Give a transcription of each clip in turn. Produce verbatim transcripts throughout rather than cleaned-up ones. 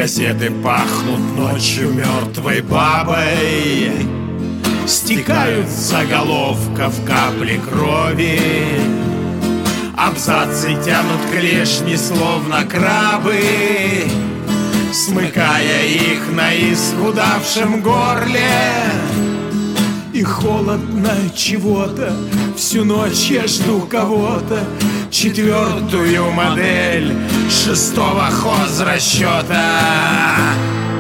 газеты пахнут ночью мертвой бабой. Стекают с заголовков капли крови. Абзацы тянут клешни, словно крабы, смыкая их на исхудавшем горле. И холодно чего-то, всю ночь я жду кого-то, четвертую модель шестого хозрасчета.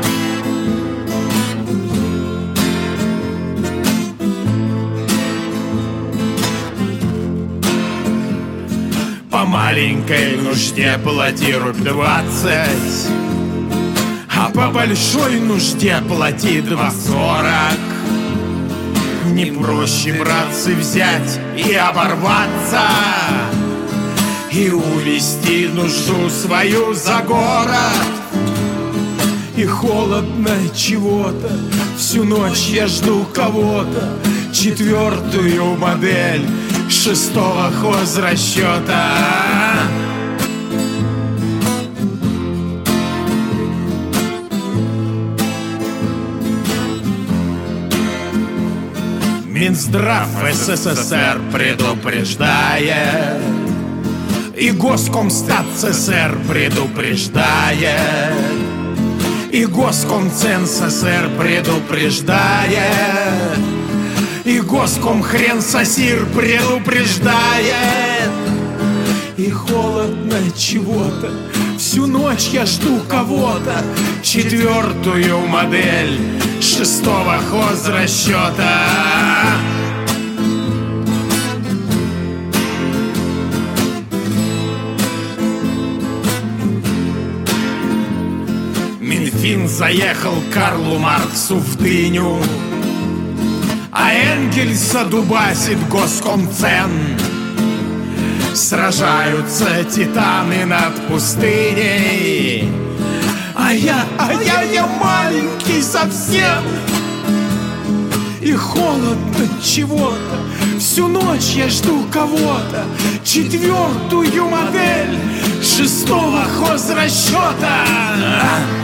По маленькой нужде плати рубль двадцать, а по большой нужде плати два сорок. Не проще, братцы, взять и оборваться и увести нужду свою за город. И холодно чего-то, всю ночь я жду кого-то, четвертую модель шестого хозрасчета. Минздрав СССР предупреждает, и Госкомстат СССР предупреждает, и Госкомцен СССР предупреждает, и Госкомхрен Сосир предупреждает. И холодно чего-то, всю ночь я жду кого-то, четвертую модель шестого хозрасчета. Минфин заехал Карлу Марксу в дыню, а Энгельса дубасит Госкомцен. Сражаются титаны над пустыней, а я, а я, я маленький совсем. И холодно чего-то, всю ночь я жду кого-то, четвертую модель шестого хозрасчета.